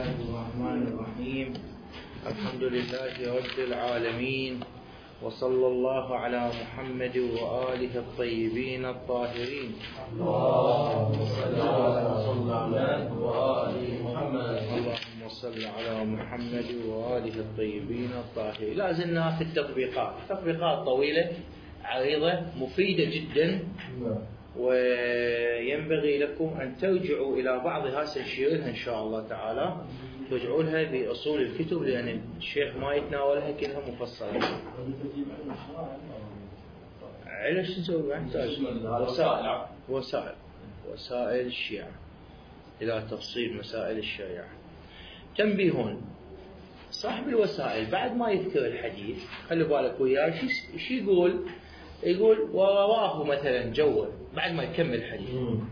الله الرحمن الرحيم. الحمد لله رب العالمين، وصلى الله على محمد وآله الطيبين الطاهرين. اللهم صل على وآل محمد. اللهم صل على محمد وآله الطيبين الطاهرين. لا زلنا في التطبيقات، تطبيقات طويلة عريضة مفيدة جدا، وينبغي لكم أن ترجعوا إلى بعضها، سنشيرها إن شاء الله تعالى، ترجعوا لها بأصول الكتب، لأن الشيخ ما يتناولها كلها مفصلة. علاش نسوي؟ نحتاج وسائل الشيعة إلى تفصيل مسائل الشريعة. تنبيه: صاحب الوسائل بعد ما يذكر الحديث خلي بالك وياه شو يقول ورواه مثلا جوا بعد ما يكمل الحديث،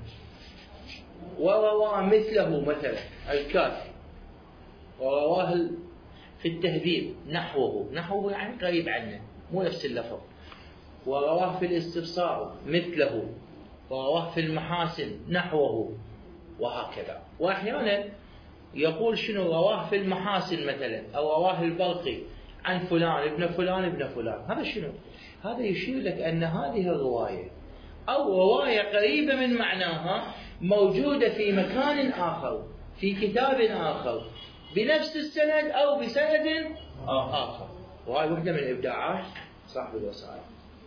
ورواه مثله مثلا الكافي، ورواه في التهذيب نحوه يعني قريب عنه مو نفس اللفظ، ورواه في الاستبصار مثله، ورواه في المحاسن نحوه، وهكذا. واحيانا يقول شنو رواه في المحاسن مثلا، او رواه البرقي عن فلان ابن فلان ابن فلان. هذا شنو؟ هذا يشير لك أن هذه الرواية أو رواية قريبة من معناها موجودة في مكان آخر، في كتاب آخر، بنفس السند أو بسند آخر. وهذه واحدة من إبداعات صاحب الوسائل.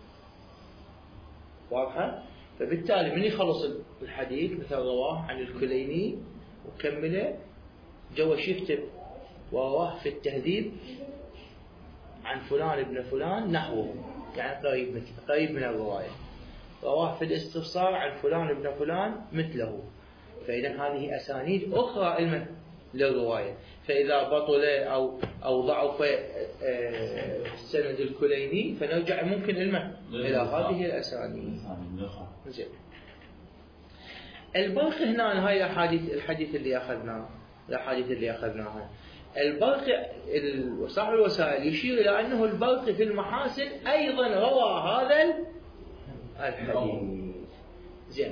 واضحة؟ فبالتالي من يخلص الحديث مثل رواه عن الكليني وكمله جوا يكتب ورواه في التهذيب عن فلان ابن فلان نحوه، يعني قريب من الرواية. رواه في الاستفسار عن فلان ابن فلان مثله. فإذا هذه أسانيد أخرى للرواية. فإذا بطل أو ضعف السند الكليني فنرجع ممكن إلى هذه الأسانيد. زين. البرقي هنا هاي الحديث اللي أخذناها. البرقي صاحب الوسائل يشير إلى أنه البرقي في المحاسن أيضا روى هذا الحديث. زين.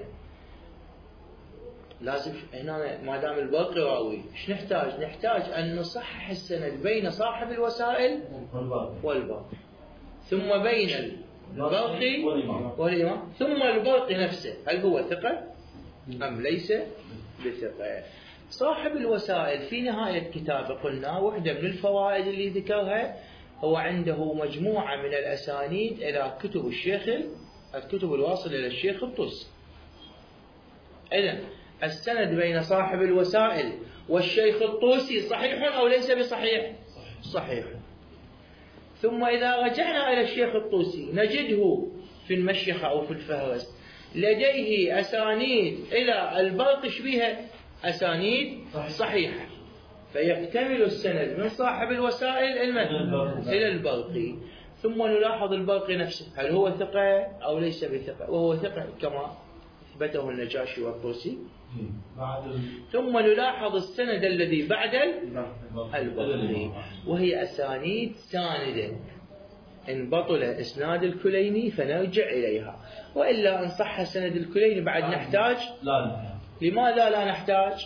لازم هنا ما دام البرقي راوي ايش نحتاج؟ نحتاج أن نصحح السند بين صاحب الوسائل والبرقي، ثم بين البرقي والإمام، ثم البرقي نفسه هل هو ثقة أم ليس بثقة. صاحب الوسائل في نهاية كتابه قلنا واحدة من الفوائد اللي ذكرها هو عنده مجموعة من الأسانيد إلى كتب الشيخ، الكتب الواصلة إلى الشيخ الطوسي. إذن السند بين صاحب الوسائل والشيخ الطوسي صحيح أو ليس بصحيح؟ صحيح. ثم إذا رجعنا إلى الشيخ الطوسي نجده في المشيخة أو في الفهرس لديه أسانيد إلى البرقي شبيهة أسانيد صحيحة، فيكتمل السند من صاحب الوسائل إلى البرقي. ثم نلاحظ البرقي نفسه هل هو ثقة أو ليس بثقة، وهو ثقة كما أثبته النجاشي والطوسي. ثم نلاحظ السند الذي بعد البرقي، وهي أسانيد ساندة. إن بطل إسناد الكليني فنرجع إليها، وإلا إن صح سند الكليني بعد نحتاج. لماذا لا نحتاج؟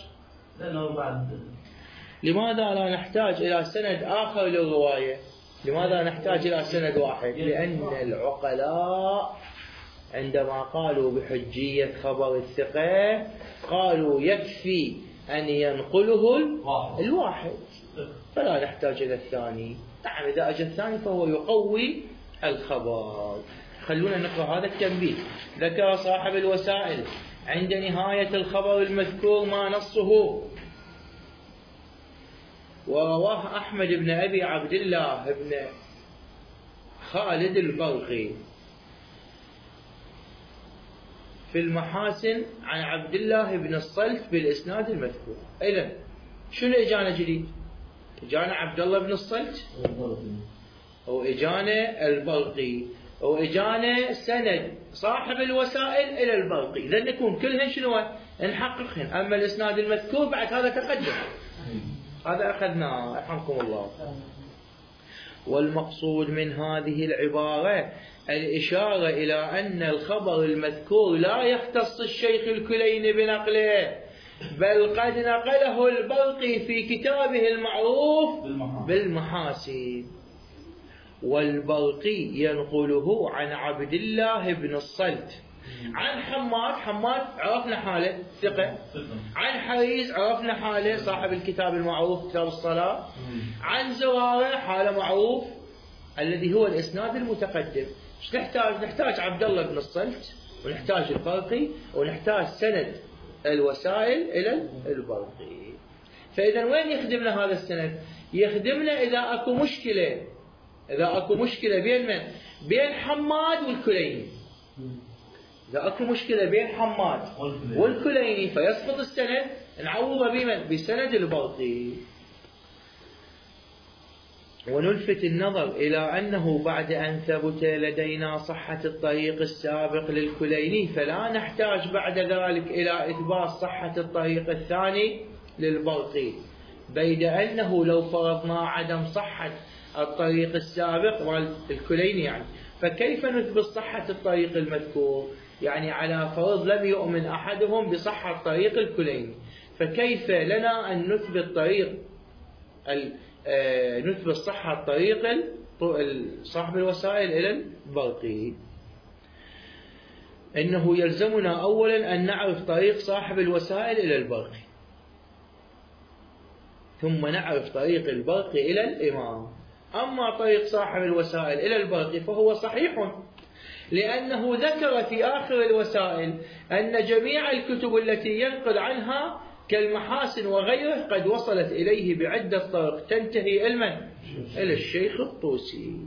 لماذا لا نحتاج إلى سند آخر للرواية؟ لماذا نحتاج إلى سند واحد؟ لأن العقلاء عندما قالوا بحجية خبر الثقة قالوا يكفي أن ينقله الواحد، فلا نحتاج إلى الثاني. نعم إذا أجى الثاني فهو يقوي الخبر. خلونا نقرأ هذا التنبيه. ذكر صاحب الوسائل عند نهاية الخبر المذكور ما نصه: ورواه أحمد بن أبي عبد الله بن خالد البرقي في المحاسن عن عبد الله بن الصلت بالإسناد المذكور. إذن شنو إجانا جديد؟ إجانا عبد الله بن الصلت، وإجانا البرقي، وإجانا سند صاحب الوسائل إلى البرقي. إذن نكون كلهن شنو؟ نحققهن. أما الإسناد المذكور بعد هذا تقدم، هذا أخذناه رحمكم الله. والمقصود من هذه العبارة الإشارة إلى أن الخبر المذكور لا يختص الشيخ الكليني بنقله، بل قد نقله البرقي في كتابه المعروف بالمحاسن. والبرقي ينقله عن عبد الله بن الصلت عن حماد عرفنا حاله ثقة، عن حريز عرفنا حاله صاحب الكتاب المعروف كتاب الصلاة، عن زرارة حاله معروف الذي هو الإسناد المتقدم. ايش نحتاج؟ نحتاج عبد الله بن الصلت، ونحتاج البرقي، ونحتاج سند الوسائل إلى البرقي. فإذا وين يخدمنا هذا السند؟ يخدمنا إذا أكو مشكلة، إذا أكو مشكلة بين من؟ بين حماد والكليني. إذا أكو مشكلة بين حماد والكليني فيسقط السند، نعوضه بمن؟ بسند البرقي. ونلفت النظر إلى أنه بعد أن ثبت لدينا صحة الطريق السابق للكليني فلا نحتاج بعد ذلك إلى إثبات صحة الطريق الثاني للبرقي، بيد أنه لو فرضنا عدم صحة الطريق السابق والكليني يعني، فكيف نثبت صحة الطريق المذكور؟ يعني على فرض لم يؤمن أحدهم بصحة طريق الكليني، فكيف لنا أن نثبت نثبت صحة طريق صاحب الوسائل إلى البرقي؟ إنه يلزمنا أولا أن نعرف طريق صاحب الوسائل إلى البرقي، ثم نعرف طريق البرقي إلى الإمام. أما طريق صاحب الوسائل إلى البرقي فهو صحيح، لأنه ذكر في آخر الوسائل أن جميع الكتب التي ينقل عنها كالمحاسن وغيره قد وصلت إليه بعدة طرق تنتهي إلى الشيخ الطوسي.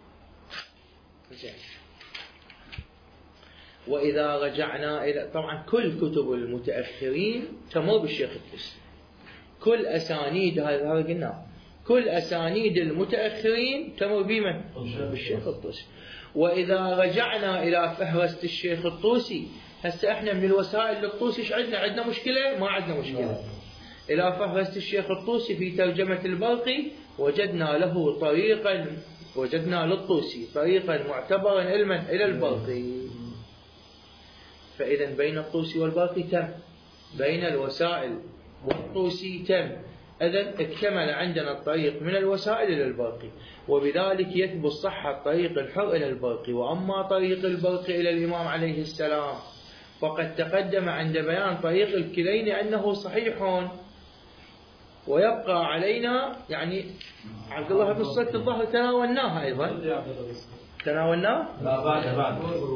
وإذا رجعنا إلى، طبعا كل كتب المتأخرين تمر بالشيخ الطوسي، كل أسانيد هذا قلنا، كل أسانيد المتأخرين تمر بمن؟ بالشيخ الطوسي. وإذا رجعنا إلى فهرست الشيخ الطوسي، هسه احنا من الوسائل للطوسي ايش عندنا؟ عندنا مشكلة؟ ما عندنا مشكلة. إلى فهرست الشيخ الطوسي في ترجمة البرقي وجدنا له طريقا، وجدنا للطوسي طريقا معتبرا علما إلى البرقي. فإذا بين الطوسي والبرقي تم، بين الوسائل والطوسي تم، إذن اكتمل عندنا الطريق من الوسائل إلى البرقي، وبذلك يثبت صحة طريق الحر إلى البرقي. وأما طريق البرقي إلى الإمام عليه السلام فقد تقدم عند بيان طريق الكليني أنه صحيح، ويبقى علينا يعني عبد الله بن الصلت الظهر تناولناها أيضا، تناولناه؟ لا بعد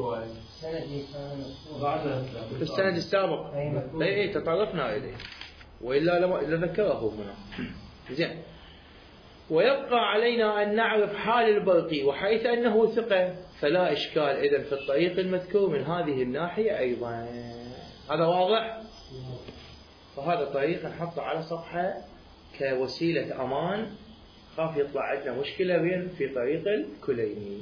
في السند السابق أي تطرقنا إليه، وإلا لذكره هنا. زين. ويبقى علينا أن نعرف حال البرقي، وحيث أنه ثقة فلا إشكال إذن في الطريق المذكور من هذه الناحية أيضا. هذا واضح؟ فهذا الطريق نحطه على صفحة كوسيلة أمان، خاف يطلع عندنا مشكلة بين في طريق الكليني.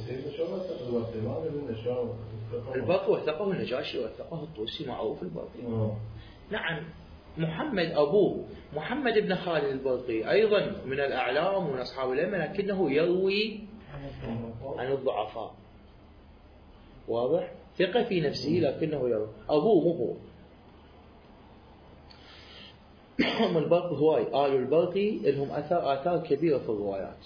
البرقي وثقه النجاشي وثقه الطوسي، معروف البرقي. نعم. محمد أبوه محمد بن خالد البرقي أيضا من الأعلام ومن أصحاب الأئمة، لكنه يروي عن الضعفاء، واضح؟ ثقة في نفسه لكنه يروي. أبوه مو هو. البرقي هواي، آل البرقي لهم آثار كبيرة في الروايات.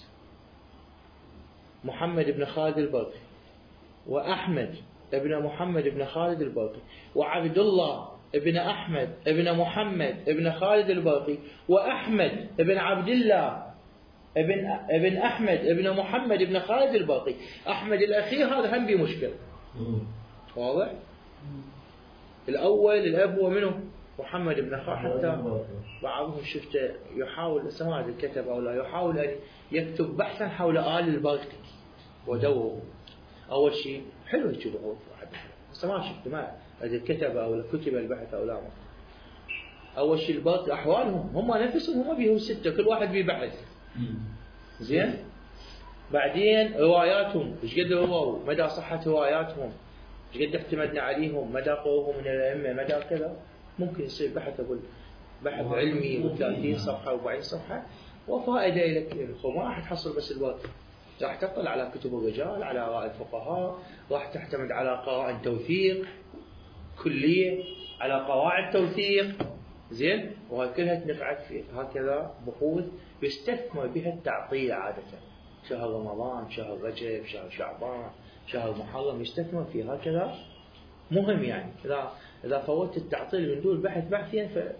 محمد بن خالد البرقي، وأحمد ابن محمد بن خالد البرقي، وعبد الله ابن أحمد ابن محمد ابن خالد البرقي، وأحمد ابن عبد الله ابن أحمد ابن محمد ابن خالد البرقي. أحمد الأخير هذا هم بمشكلة، واضح؟ الأول الأب هو منه محمد بن خالد، حتى بعضهم شفته يحاول سماع الكتب أو لا، يحاول أن يكتب بحثا حول آل البرقي ودوره. أول شيء حلو يكتب بس ما شفت ما إذا كتب أو كتب البحث أو لا. أول شيء البرقي أحوالهم هم نفسهم هم بيهم ستة، كل واحد ببحث. زين. بعدين رواياتهم ايش قد رووا، مدى صحة رواياتهم، ايش قد اعتمدنا عليهم، مدى قوهم من الأئمة، مدى كذا. ممكن يصير بحث أقول بحث علمي 30 صفحة و40 صفحة وفائدة لك، ما راح تحصل بس البرقي، راح تطلع على كتب الرجال، على آراء الفقهاء، راح تعتمد على قواعد توثيق كلية، على قواعد توثيق، زين، وهي كلها تنفعت في هكذا بحوث يستثمر بها التعطيل عادة. شهر رمضان، شهر رجب، شهر شعبان، شهر محرم، يستثمر في هكذا مهم. يعني إذا فوتت التعطيل من دون بحث بحثيا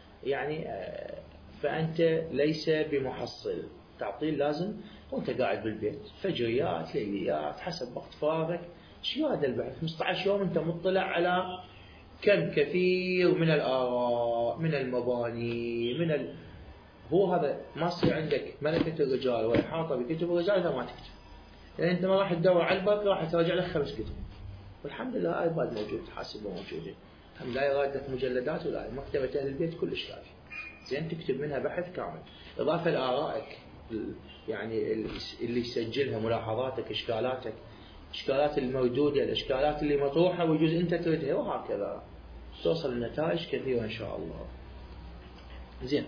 فأنت ليس بمحصل. تعطيل لازم وأنت قاعد بالبيت، فجريات، ليليات، حسب وقت فراغك. شو هذا البحث؟ 15 يوم أنت مطلع على كم كثير من الآراء، من المباني، هو هذا ما يصير عندك ملكة الرجال والإحاطة بكتب الرجال إذا ما تكتب. يعني أنت ما راح تدور على الباقي، راح تراجع لك 5 كتب. والحمد لله ايباد موجود، حاسبه موجودين، الحمد لله يرادك مجلدات ولا مكتبة أهل البيت كلش كافي. زين، تكتب منها بحث كامل، إضافة لآرائك يعني اللي يسجلها، ملاحظاتك، إشكالات الموجودة، الإشكالات اللي مطروحة ويجوز أنت تردها، وهكذا توصل لنتائج كثيرة إن شاء الله. زين،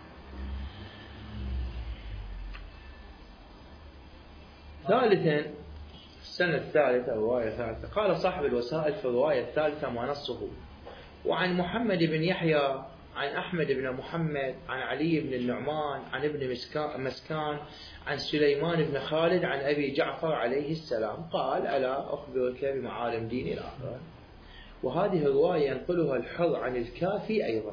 ثالثا السنة الثالثة، الرواية الثالثة، قال صاحب الوسائل في الرواية الثالثة ما نصه: وعن محمد بن يحيى عن أحمد بن محمد عن علي بن النعمان عن ابن مسكان عن سليمان بن خالد عن أبي جعفر عليه السلام قال: ألا أخبرك بمعالم دين الآخرة. وهذه الرواية ينقلها الحر عن الكافي أيضا،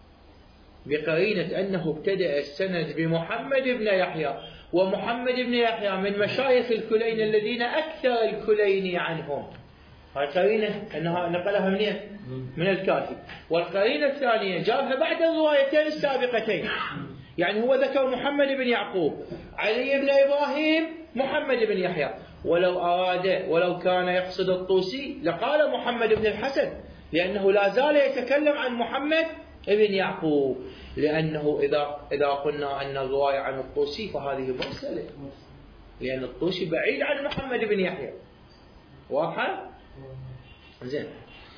بقرينة أنه ابتدأ السند بمحمد بن يحيى، ومحمد بن يحيى من مشايخ الكلين الذين أكثر الكلين عنهم. هاي قرينة أنها نقلها من الكافي. والقرينة الثانية جابها بعد الروايتين السابقتين، يعني هو ذكر محمد بن يعقوب، علي بن إبراهيم، محمد بن يحيى. ولو كان يقصد الطوسي لقال محمد بن الحسن، لأنه لا زال يتكلم عن محمد بن يعقوب، لأنه إذا قلنا أن الرواية عن الطوسي فهذه مرسلة، لأن الطوسي بعيد عن محمد بن يحيى. واضحة؟ زين،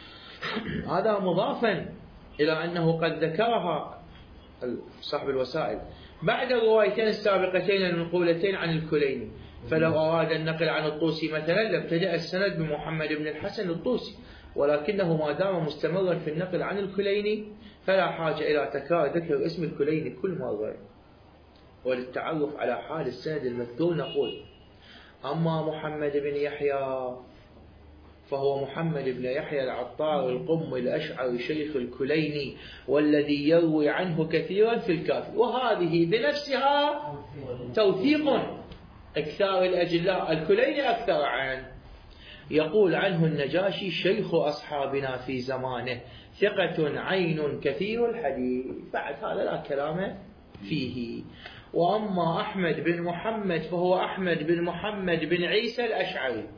هذا مضافا إلى أنه قد ذكرها صاحب الوسائل بعد الروايتين السابقتين المنقولتين عن الكليني. فلو أراد النقل عن الطوسي مثلا لابتدأ السند بمحمد بن الحسن الطوسي، ولكنه ما دام مستمرا في النقل عن الكليني فلا حاجة إلى تكرار ذكر اسم الكليني كل مرة. وللتعرف على حال السند المذكور نقول: أما محمد بن يحيى فهو محمد بن يحيى العطار القم الأشعري شيخ الكليني، والذي يروي عنه كثيرا في الكافي. وهذه بنفسها توثيق أكثر الأجلاء، الكليني أكثر عنه. يقول عنه النجاشي: شيخ أصحابنا في زمانه، ثقة عين كثير الحديث. بعد هذا لا كلام فيه. وأما أحمد بن محمد فهو أحمد بن محمد بن عيسى الأشعري،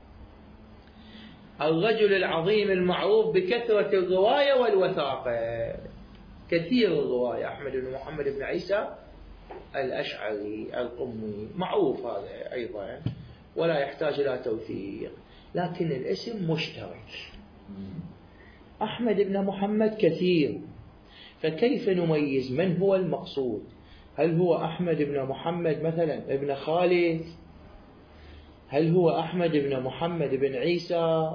الرجل العظيم المعروف بكثرة الرواية والوثاقة، كثير الرواية. أحمد بن محمد بن عيسى الأشعري القمي معروف هذا أيضا، ولا يحتاج إلى توثيق، لكن الاسم مشترك. أحمد بن محمد كثير، فكيف نميز من هو المقصود؟ هل هو أحمد بن محمد مثلا ابن خالد؟ هل هو أحمد بن محمد بن عيسى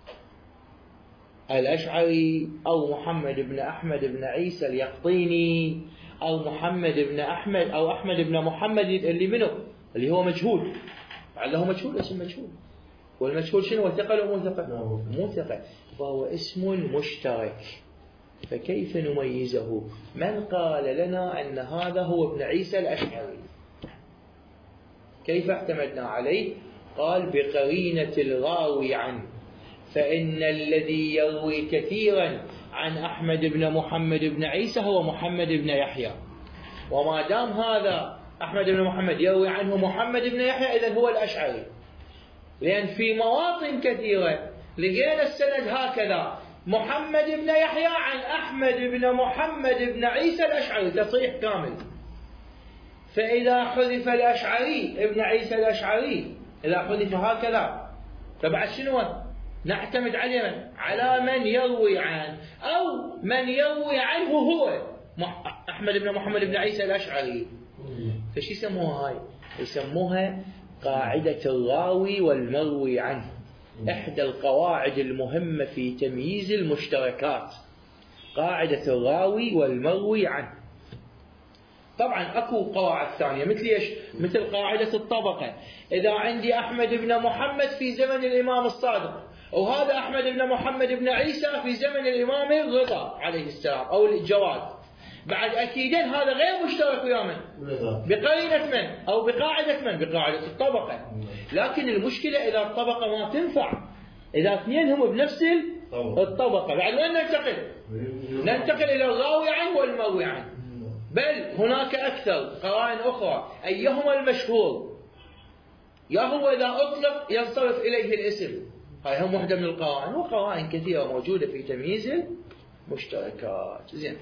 الأشعري، أو محمد بن أحمد بن عيسى اليقطيني، أو محمد بن أحمد، أو أحمد بن محمد اللي منه اللي هو مجهول، لعله مجهول، اسم مجهول. والمجهول شنو؟ ثقل أو مو ثقل؟ مو ثقل، فهو اسم مشترك. فكيف نميزه؟ من قال لنا أن هذا هو ابن عيسى الأشعري؟ كيف اعتمدنا عليه؟ قال: بقرينة الراوي عنه، فإن الذي يروي كثيرا عن أحمد بن محمد بن عيسى هو محمد بن يحيى، وما دام هذا أحمد بن محمد يروي عنه محمد بن يحيى إذن هو الأشعري. لأن في مواطن كثيرة لقينا السند هكذا: محمد بن يحيى عن أحمد بن محمد بن عيسى الأشعري، تصريح كامل. فإذا حذف الأشعري ابن عيسى الأشعري، إذا حذف هكذا، فبعد شنو نعتمد عليه؟ على من يروي عنه، أو من يروي عنه هو أحمد بن محمد بن عيسى الأشعري. فش يسموها هاي؟ يسموها قاعدة الراوي والمروي عنه، إحدى القواعد المهمة في تمييز المشتركات. قاعدة الراوي والمروي عنه. طبعا أكو قواعد ثانية مثل إيش؟ مثل قاعدة الطبقة. إذا عندي أحمد بن محمد في زمن الإمام الصادق، وهذا أحمد بن محمد بن عيسى في زمن الإمام الرضا عليه السلام أو الجواد، بعد أكيدا هذا غير مشترك ويا من؟ بقرينة من؟ أو بقاعدة من؟ بقاعدة الطبقة. لكن المشكلة إذا الطبقة ما تنفع، إذا اثنين هم بنفس الطبقة، بعد وين ننتقل؟ ننتقل إلى الراوي عنه والمروي عنه. بل هناك أكثر قرائن أخرى، أيهما المشهور؟ يا هو إذا أطلق ينصرف إليه الاسم، هاي هم واحدة من القرائن، وقرائن كثيرة موجودة في تمييز المشتركات. زين.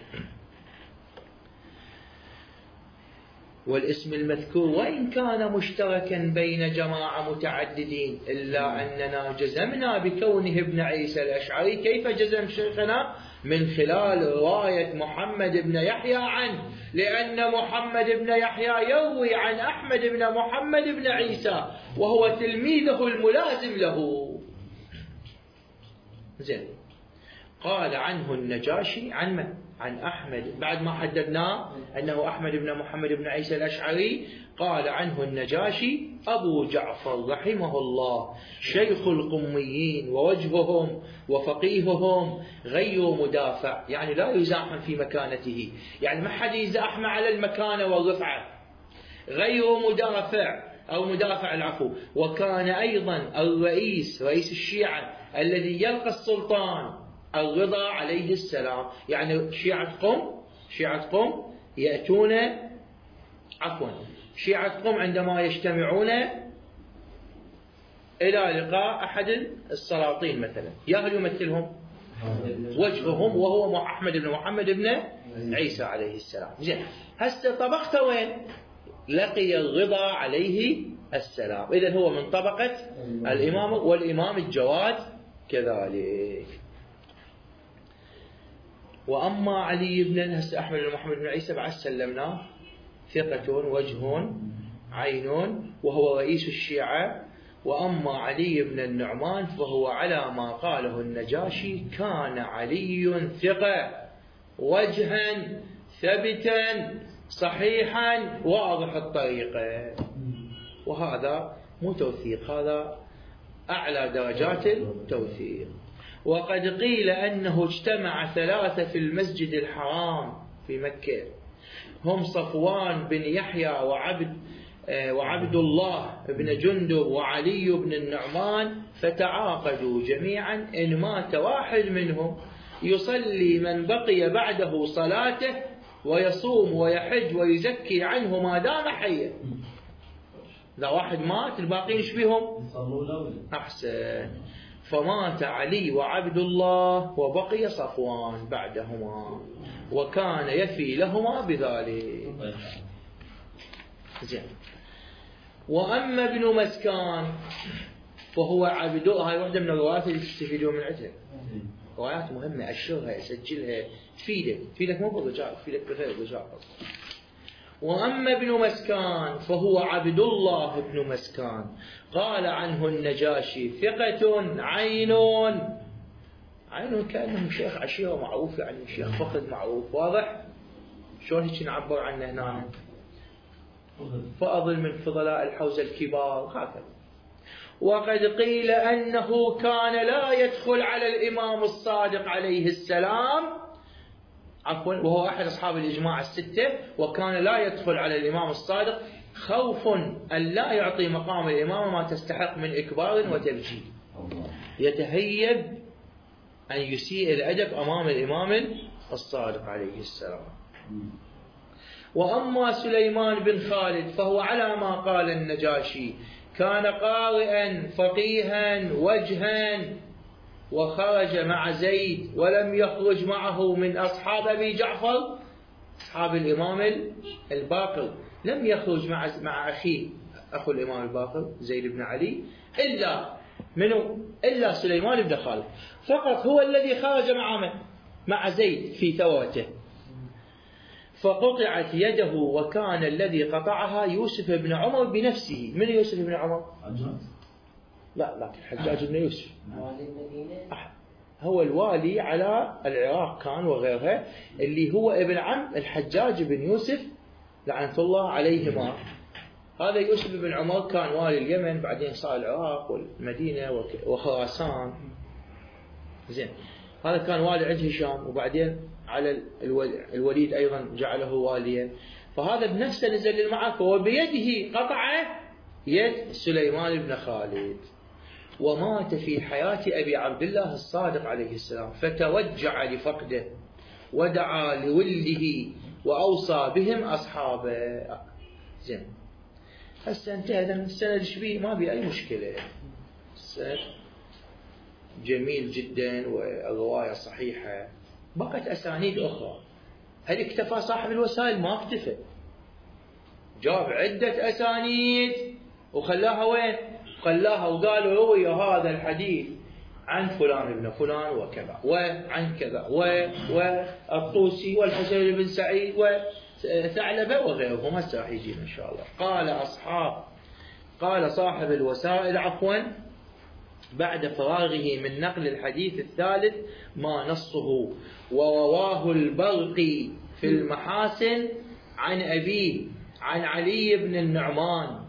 والاسم المذكور وإن كان مشتركا بين جماعة متعددين إلا أننا جزمنا بكونه ابن عيسى الأشعري. كيف جزم شيخنا؟ من خلال رواية محمد بن يحيى عنه، لأن محمد بن يحيى يروي عن أحمد بن محمد بن عيسى وهو تلميذه الملازم له. زين. قال عنه النجاشي عن من؟ عن أحمد، بعد ما حددناه أنه أحمد بن محمد بن عيسى الأشعري، قال عنه النجاشي أبو جعفر رحمه الله شيخ القميين ووجههم وفقيههم غير مدافع، يعني لا يزاحم في مكانته، يعني ما حد يزاحم على المكانة والرفعة، غير مدافع أو مدافع العفو. وكان أيضا الرئيس، رئيس الشيعة الذي يلقى السلطان الرضا عليه السلام، يعني شيعة قم يأتون، عفوا شيعة قم عندما يجتمعون إلى لقاء أحد السلاطين مثلا، يا يمثلهم وجههم وهو أحمد بن محمد بن عيسى عليه السلام. زين. هسه طبقته وين؟ لقي الرضا عليه السلام، إذن هو من طبقة الإمام، والإمام الجواد كذلك. وأما علي بن أحمد بن محمد بن عيسى بعد سلمناه ثقة وجه عين وهو رئيس الشيعة. وأما علي بن النعمان فهو على ما قاله النجاشي، كان علي ثقة وجها ثبتا صحيحا واضح الطريقة. وهذا مو توثيق، هذا أعلى درجات التوثيق. وقد قيل أنه اجتمع ثلاثة في المسجد الحرام في مكة، هم صفوان بن يحيى وعبد الله بن جندب وعلي بن النعمان، فتعاقدوا جميعا إن مات واحد منهم يصلي من بقي بعده صلاته ويصوم ويحج ويزكي عنه ما دام حيا. إذا واحد مات الباقين ايش بيهم؟ أحسن. فمات علي وعبد الله وبقي صفوان بعدهما، وكان يفي لهما بذلك. زين. وأما ابن مسكان فهو عبد، هاي واحدة من الروايات اللي تستفيدون من عندها، روايات مهمة، أشرها أسجلها، تفيدك مو بالرجال، تفيدك بغير الرجال. وأما ابن مسكان فهو عبد الله بن مسكان، قال عنه النجاشي ثقة عين كأنه شيخ عشيرة معروف، يعني شيخ فخذ معروف، واضح؟ شلون هيك نعبر عنه هنا؟ فأضل من فضلاء الحوزة الكبار هكذا. وقد قيل أنه كان لا يدخل على الإمام الصادق عليه السلام، عفوا، وهو أحد أصحاب الإجماع الستة، وكان لا يدخل على الإمام الصادق خوف أن لا يعطي مقام الإمام ما تستحق من إكبار وتبجيل، يتهيب أن يسيء الأدب أمام الإمام الصادق عليه السلام. وأما سليمان بن خالد فهو على ما قال النجاشي، كان قارئا فقيها وجها، وخرج مع زيد ولم يخرج معه من أصحاب أبي جعفر، أصحاب الإمام الباقر، لم يخرج مع أخيه أخو الإمام الباقر زيد بن علي إلا سليمان بن خالد فقط، هو الذي خرج مع زيد في ثورته، فقطعت يده، وكان الذي قطعها يوسف بن عمر بنفسه. من يوسف بن عمر؟ لا، لكن حجاج بن يوسف. هو الوالي على العراق كان وغيرها، اللي هو ابن عم الحجاج بن يوسف لعنة الله عليهما. هذا يوسف بن عمر كان والي اليمن، بعدين صار العراق والمدينة وخراسان. زين، هذا كان والي عند هشام، وبعدين على الوليد أيضا جعله واليا. فهذا بنفسه نزل للمعركة وبيده قطع يد سليمان بن خالد، ومات في حياة أبي عبد الله الصادق عليه السلام، فتوجع لفقده ودعا لولده وأوصى بهم أصحابه. زين، هسه انتهى السند شبيه، ما بي أي مشكلة، السند جميل جدا والرواية صحيحة. بقت أسانيد أخرى. هل اكتفى صاحب الوسائل؟ ما اكتفى، جاب عدة أسانيد وخلاها وين؟ خلاها وقالوا روي هذا الحديث عن فلان ابن فلان وكذا، وعن كذا، والطوسي والحسين بن سعيد وثعلبة وغيرهم. هسه راح يجينا إن شاء الله. قال صاحب الوسائل عفوا بعد فراغه من نقل الحديث الثالث ما نصه: ورواه البرقي في المحاسن عن أبيه عن علي بن النعمان،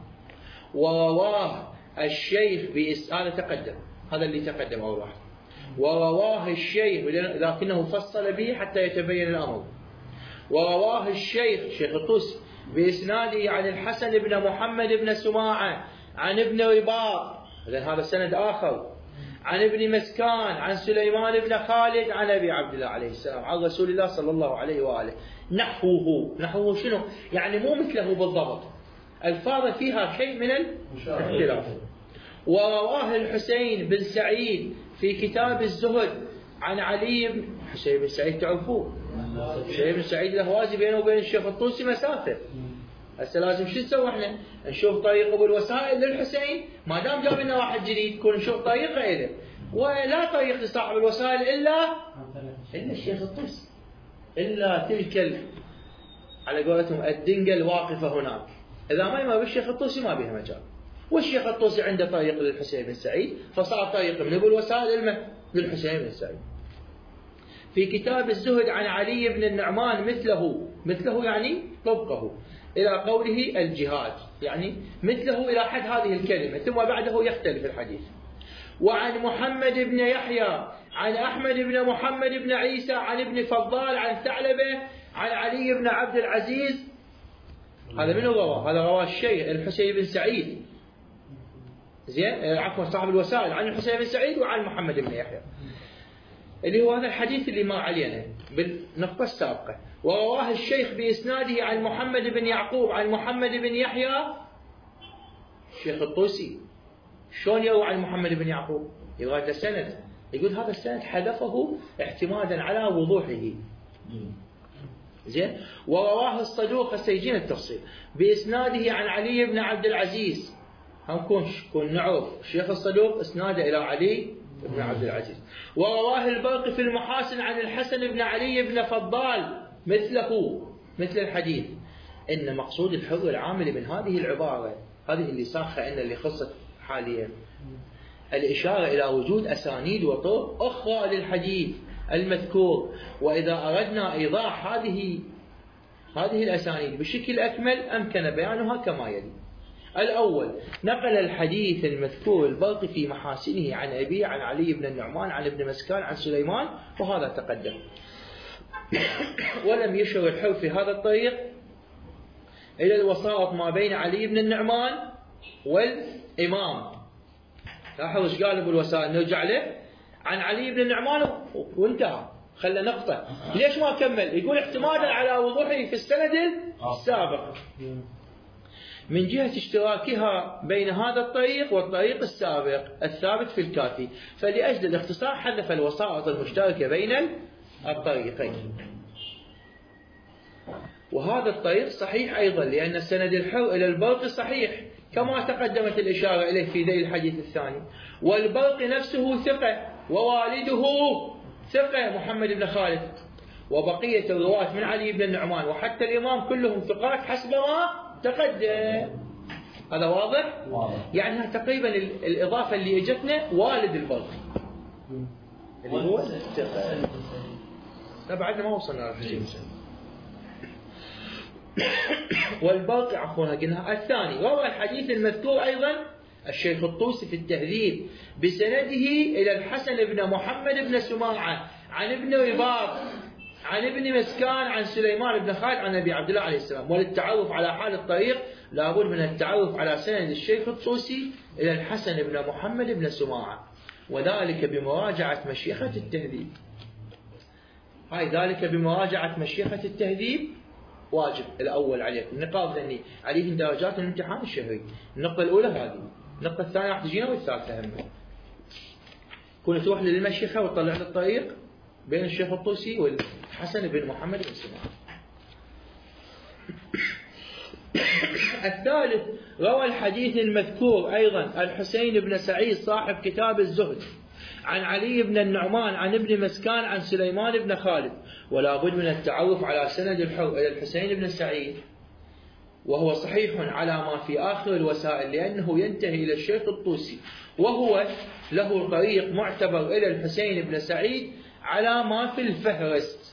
ورواه الشيخ هذا تقدم، هذا اللي تقدم أول واحد. ورواه الشيخ لكنه فصل به حتى يتبين الأمر. ورواه الشيخ شيخ الطوسي بإسناده عن الحسن بن محمد بن سماعة عن ابن رباط، هذا سند آخر، عن ابن مسكان عن سليمان بن خالد عن أبي عبد الله عليه السلام عن رسول الله صلى الله عليه وآله. نحوه شنو؟ يعني مو مثله بالضبط، الفاظ فيها شيء من الاختلاف. ورواه الحسين بن سعيد في كتاب الزهد عن علي بن حسين بن سعيد، تعرفوه حسين بن سعيد الأهوازي بينه وبين الشيخ الطوسي مسافة. هسه لازم شو نسوي احنا؟ نشوف طريقه بالوسائل للحسين، ما دام جاب لنا واحد جديد كون نشوف طريقه له، ولا طريق لصاحب الوسائل الا الشيخ الطوسي، الا تلك على قولتهم الدنقه الواقفه هناك. اذا ما يمر بالشيخ الطوسي ما بها مجال. والشيخ الطوسي عنده طريق للحسين بن سعيد، فصار طريق من بالوسائل للحسين بن سعيد. في كتاب الزهد عن علي بن النعمان مثله يعني طبقه إلى قوله الجهاد، يعني مثله إلى حد هذه الكلمة، ثم بعده يختلف الحديث. وعن محمد بن يحيى عن أحمد بن محمد بن عيسى عن ابن فضال عن ثعلبة عن علي بن عبد العزيز. هذا من رواه؟ هذا رواه الشيخ الحسين بن سعيد، زين، عفوا صاحب الوسائل، عن الحسين بن سعيد وعن محمد بن يحيى، اللي هو هذا الحديث اللي ما علينا بالنقطة السابقة. ورواه الشيخ بإسناده عن محمد بن يعقوب عن محمد بن يحيى. الشيخ الطوسي شلون يروي عن محمد بن يعقوب؟ يروي هذا السند، يقول هذا السند حذفه اعتمادا على وضوحه. زين. ورواه الصدوق، سيجينا التفصيل، بإسناده عن علي بن عبد العزيز. هم كون نعرف الشيخ الصدوق اسناده إلى علي بن عبد العزيز. ورواه البرقي في المحاسن عن الحسن بن علي بن فضال مثل الحديث. إن مقصود الحر العامل من هذه العبارة، هذه اللي صاخة عندنا اللي خصت حاليا، الإشارة إلى وجود أسانيد وطرق أخرى للحديث المذكور. وإذا أردنا إيضاح هذه الأسانيد بشكل أكمل أمكن بيانها كما يلي. الأول: نقل الحديث المذكور البرقي في محاسنه عن أبيه عن علي بن النعمان عن ابن مسكان عن سليمان، وهذا تقدم. ولم يشر الحر في هذا الطريق إلى الوساطة ما بين علي بن النعمان والإمام. لاحظوا ايش قال بالوسائل، نرجع له عن علي بن النعمان وانتهى، خلى نقطة. ليش ما كمل؟ يقول اعتمادا على وضوحه في السند السابق من جهة اشتراكها بين هذا الطريق والطريق السابق الثابت في الكافي، فلأجل الاختصار حذف الوسائط المشتركة بين الطريقين. وهذا الطريق صحيح أيضا، لأن سند الحر إلى البرقي صحيح كما تقدمت الإشارة إليه في ذيل الحديث الثاني. والبرقي نفسه ثقة، ووالده ثقة محمد بن خالد، وبقية الرواة من علي بن النعمان وحتى الإمام كلهم ثقات حسب ما تقدم. هذا واضح؟ يعني تقريبا الإضافة اللي اجتنا والد البرقي، اللي هو الثقة. لا بعدنا ما وصلنا للحسين. والباقي عفوا قلنا. الثاني روى الحديث المذكور أيضا الشيخ الطوسي في التهذيب بسنده إلى الحسن بن محمد بن سماعة عن ابن رباط عن ابن مسكان عن سليمان بن خالد عن أبي عبد الله عليه السلام. وللتعرف على حال الطريق لابد من التعرف على سند الشيخ الطوسي إلى الحسن بن محمد بن سماعة، وذلك بمراجعة مشيخة التهذيب. هاي ذلك بمراجعة مشيخة التهذيب واجب الأول عليكم. النقاط ذني عليهم درجات الامتحان الشهري. النقطة الأولى هذه، النقطة الثانية راح تجينا والثالثة هم. كنت تروح للمشيخة وتطلع الطريق بين الشيخ الطوسي والحسن بن محمد بن سماعة. الثالث روى الحديث المذكور أيضا الحسين بن سعيد صاحب كتاب الزهد عن علي بن النعمان عن ابن مسكان عن سليمان بن خالد. ولا بد من التعرف على سند إلى الحسين بن سعيد، وهو صحيح على ما في آخر الوسائل لأنه ينتهي إلى الشيخ الطوسي، وهو له طريق معتبر إلى الحسين بن سعيد على ما في الفهرست.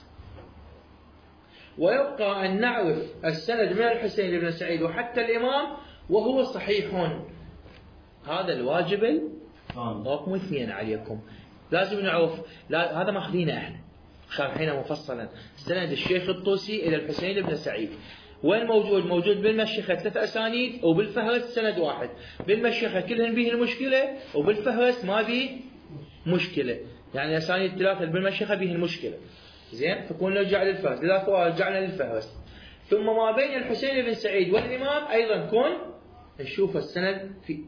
ويبقى أن نعرف السند من الحسين بن سعيد وحتى الإمام وهو صحيح. هذا الواجب رقم 2 عليكم. لازم نعرف، لا هذا ماخذينه احنا شارحينه مفصلا. سند الشيخ الطوسي إلى الحسين بن سعيد وين موجود؟ موجود بالمشيخة 3 أسانيد وبالفهرست سند واحد. بالمشيخة كلهن به المشكلة وبالفهرست ما به مشكلة، يعني الأسانيد 3 بالمشيخة به المشكلة. زين، فكون نرجع للفهرست، لذلك رجعنا للفهرست. ثم ما بين الحسين بن سعيد والإمام أيضا كون نشوف السند في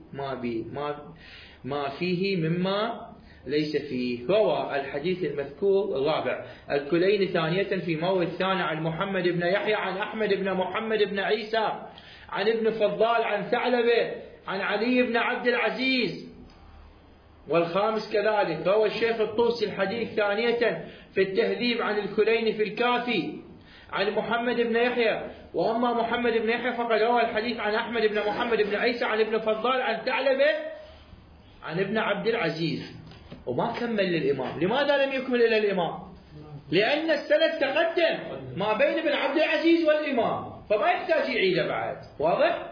ما فيه مما ليس فيه. روى الحديث المذكور الرابع الكليني ثانية في مورد الثاني عن محمد بن يحيى عن أحمد بن محمد بن عيسى عن ابن فضال عن ثعلبة عن علي بن عبد العزيز. والخامس كذلك روى الشيخ الطوسي الحديث ثانية في التهذيب عن الكليني في الكافي عن محمد بن يحيى. وأما محمد بن يحيى فقد روى الحديث عن أحمد بن محمد بن عيسى عن ابن فضال عن ثعلبة عن ابن عبد العزيز، وما كمل للإمام. لماذا لم يكمل إلى الإمام؟ لأن السند تقدم ما بين ابن عبد العزيز والإمام، فما يحتاج يعيده بعد. واضح؟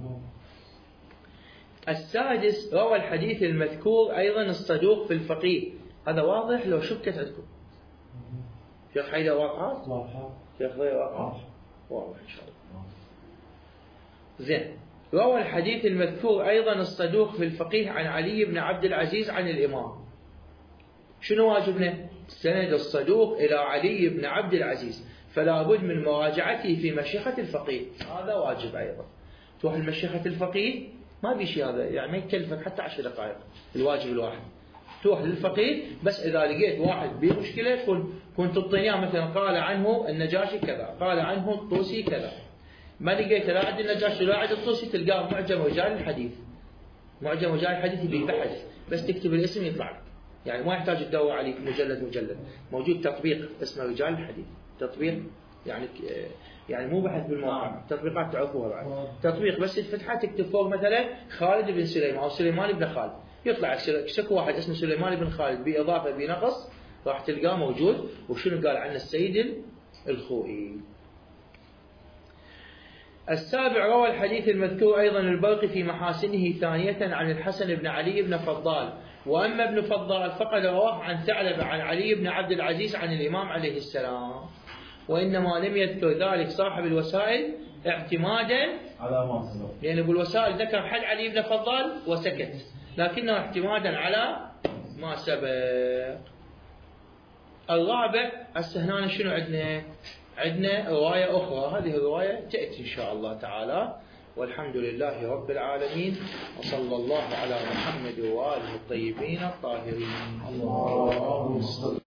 السادس روى الحديث المذكور أيضا الصدوق في الفقيه. هذا واضح لو شكت عندكم؟ شيخ حيدر واضحات؟ شيخ ضياء واضحات؟ واضح إن شاء الله. زين، روى الحديث المذكور أيضا الصدوق في الفقيه عن علي بن عبد العزيز عن الإمام. شنو واجبنا؟ سند الصدوق إلى علي بن عبد العزيز، فلا بد من مراجعته في مشيخة الفقيه. هذا واجب أيضا. تروح لمشيخة الفقيه ما في شيء، هذا يعني ما يكلفك حتى 10 دقائق الواجب الواحد. تروح للفقيه بس إذا لقيت واحد بمشكلة كنت تعطيناه مثلا قال عنه النجاشي كذا، قال عنه الطوسي كذا، ما لقيت لا عند النجاشي ولا عند الطوسي تلقاه معجم رجال الحديث. معجم رجال الحديث يبي بحث، بس تكتب الاسم يطلع لك، يعني ما يحتاج تدور عليه مجلد. موجود تطبيق اسمه رجال الحديث، تطبيق يعني مو بحث بالموقع، تطبيقات تعرفوها بعد. تطبيق بس تفتحه تكتب فوق مثلا خالد بن سليمان أو سليمان بن خالد، يطلع شكو واحد اسمه سليمان بن خالد بإضافة بنقص، راح تلقاه موجود. وشنو قال عنه السيد الخوئي. السابع روى الحديث المذكور أيضا البرقي في محاسنه ثانية عن الحسن بن علي بن فضال. وأما ابن فضال فقد رواه عن ثعلبة عن علي بن عبد العزيز عن الإمام عليه السلام، وإنما لم يذكر ذلك صاحب الوسائل اعتمادا على ما سبق، لأن أبو الوسائل ذكر حد علي بن فضال وسكت، لكنه اعتمادا على ما سبق. الرابع هسه هنا شنو عندنا رواية أخرى. هذه الرواية تأتي إن شاء الله تعالى. والحمد لله رب العالمين، وصلى الله على محمد وآله الطيبين الطاهرين.